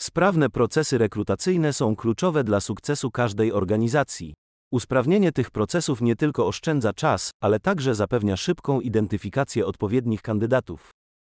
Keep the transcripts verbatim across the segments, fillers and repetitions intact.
Sprawne procesy rekrutacyjne są kluczowe dla sukcesu każdej organizacji. Usprawnienie tych procesów nie tylko oszczędza czas, ale także zapewnia szybką identyfikację odpowiednich kandydatów.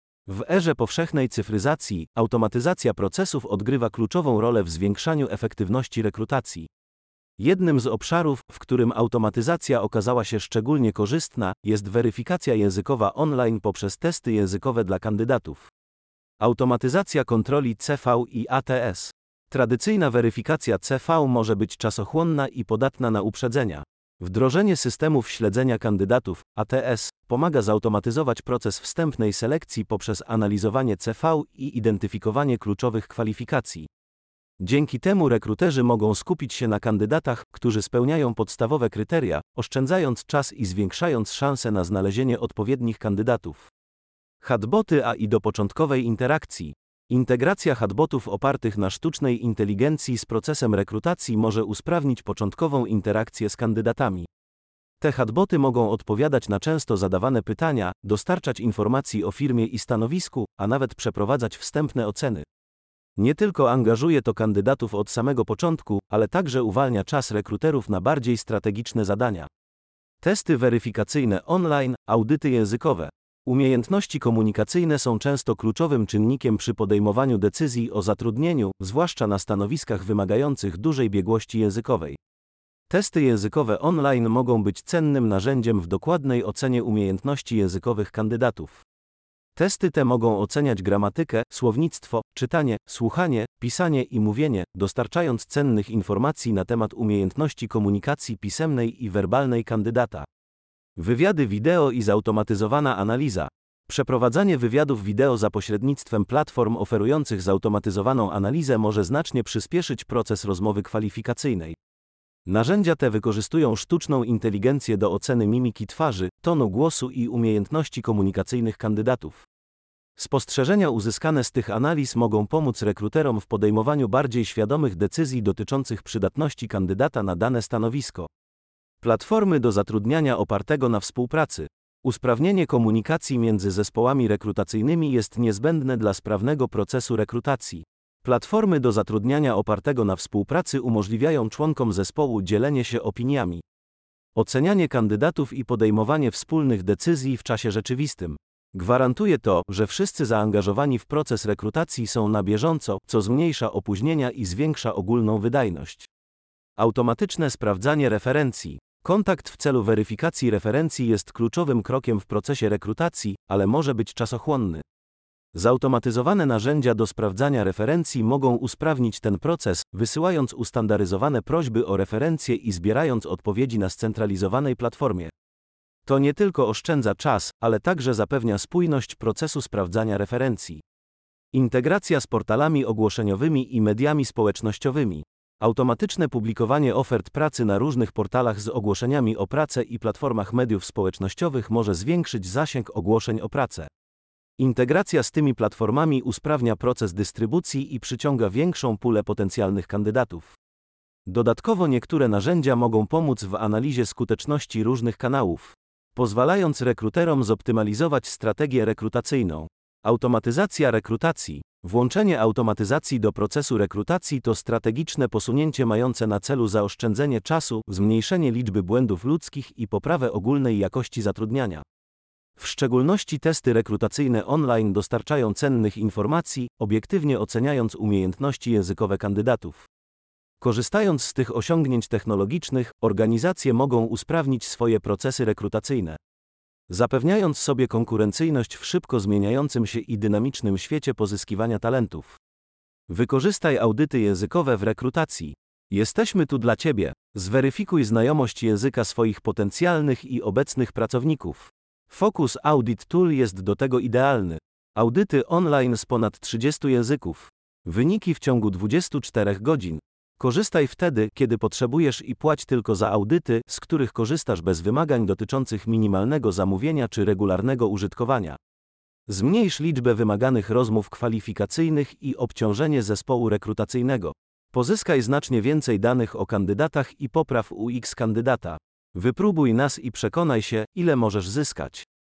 W erze powszechnej cyfryzacji, automatyzacja procesów odgrywa kluczową rolę w zwiększaniu efektywności rekrutacji. Jednym z obszarów, w którym automatyzacja okazała się szczególnie korzystna, jest weryfikacja językowa online poprzez testy językowe dla kandydatów. Automatyzacja kontroli C V i A T S. Tradycyjna weryfikacja C V może być czasochłonna i podatna na uprzedzenia. Wdrożenie systemów śledzenia kandydatów, A T S, pomaga zautomatyzować proces wstępnej selekcji poprzez analizowanie C V i identyfikowanie kluczowych kwalifikacji. Dzięki temu rekruterzy mogą skupić się na kandydatach, którzy spełniają podstawowe kryteria, oszczędzając czas i zwiększając szanse na znalezienie odpowiednich kandydatów. Chatboty A I do początkowej interakcji. Integracja chatbotów opartych na sztucznej inteligencji z procesem rekrutacji może usprawnić początkową interakcję z kandydatami. Te chatboty mogą odpowiadać na często zadawane pytania, dostarczać informacji o firmie i stanowisku, a nawet przeprowadzać wstępne oceny. Nie tylko angażuje to kandydatów od samego początku, ale także uwalnia czas rekruterów na bardziej strategiczne zadania. Testy weryfikacyjne online, audyty językowe. Umiejętności komunikacyjne są często kluczowym czynnikiem przy podejmowaniu decyzji o zatrudnieniu, zwłaszcza na stanowiskach wymagających dużej biegłości językowej. Testy językowe online mogą być cennym narzędziem w dokładnej ocenie umiejętności językowych kandydatów. Testy te mogą oceniać gramatykę, słownictwo, czytanie, słuchanie, pisanie i mówienie, dostarczając cennych informacji na temat umiejętności komunikacji pisemnej i werbalnej kandydata. Wywiady wideo i zautomatyzowana analiza. Przeprowadzanie wywiadów wideo za pośrednictwem platform oferujących zautomatyzowaną analizę może znacznie przyspieszyć proces rozmowy kwalifikacyjnej. Narzędzia te wykorzystują sztuczną inteligencję do oceny mimiki twarzy, tonu głosu i umiejętności komunikacyjnych kandydatów. Spostrzeżenia uzyskane z tych analiz mogą pomóc rekruterom w podejmowaniu bardziej świadomych decyzji dotyczących przydatności kandydata na dane stanowisko. Platformy do zatrudniania opartego na współpracy. Usprawnienie komunikacji między zespołami rekrutacyjnymi jest niezbędne dla sprawnego procesu rekrutacji. Platformy do zatrudniania opartego na współpracy umożliwiają członkom zespołu dzielenie się opiniami, ocenianie kandydatów i podejmowanie wspólnych decyzji w czasie rzeczywistym. Gwarantuje to, że wszyscy zaangażowani w proces rekrutacji są na bieżąco, co zmniejsza opóźnienia i zwiększa ogólną wydajność. Automatyczne sprawdzanie referencji. Kontakt w celu weryfikacji referencji jest kluczowym krokiem w procesie rekrutacji, ale może być czasochłonny. Zautomatyzowane narzędzia do sprawdzania referencji mogą usprawnić ten proces, wysyłając ustandaryzowane prośby o referencje i zbierając odpowiedzi na scentralizowanej platformie. To nie tylko oszczędza czas, ale także zapewnia spójność procesu sprawdzania referencji. Integracja z portalami ogłoszeniowymi i mediami społecznościowymi. Automatyczne publikowanie ofert pracy na różnych portalach z ogłoszeniami o pracę i platformach mediów społecznościowych może zwiększyć zasięg ogłoszeń o pracę. Integracja z tymi platformami usprawnia proces dystrybucji i przyciąga większą pulę potencjalnych kandydatów. Dodatkowo niektóre narzędzia mogą pomóc w analizie skuteczności różnych kanałów, pozwalając rekruterom zoptymalizować strategię rekrutacyjną. Automatyzacja rekrutacji. Włączenie automatyzacji do procesu rekrutacji to strategiczne posunięcie mające na celu zaoszczędzenie czasu, zmniejszenie liczby błędów ludzkich i poprawę ogólnej jakości zatrudniania. W szczególności testy rekrutacyjne online dostarczają cennych informacji, obiektywnie oceniając umiejętności językowe kandydatów. Korzystając z tych osiągnięć technologicznych, organizacje mogą usprawnić swoje procesy rekrutacyjne, zapewniając sobie konkurencyjność w szybko zmieniającym się i dynamicznym świecie pozyskiwania talentów. Wykorzystaj audyty językowe w rekrutacji. Jesteśmy tu dla Ciebie. Zweryfikuj znajomość języka swoich potencjalnych i obecnych pracowników. Focus Audit Tool jest do tego idealny. Audyty online z ponad trzydziestu języków. Wyniki w ciągu dwudziestu czterech godzin. Korzystaj wtedy, kiedy potrzebujesz i płać tylko za audyty, z których korzystasz bez wymagań dotyczących minimalnego zamówienia czy regularnego użytkowania. Zmniejsz liczbę wymaganych rozmów kwalifikacyjnych i obciążenie zespołu rekrutacyjnego. Pozyskaj znacznie więcej danych o kandydatach i popraw U X kandydata. Wypróbuj nas i przekonaj się, ile możesz zyskać.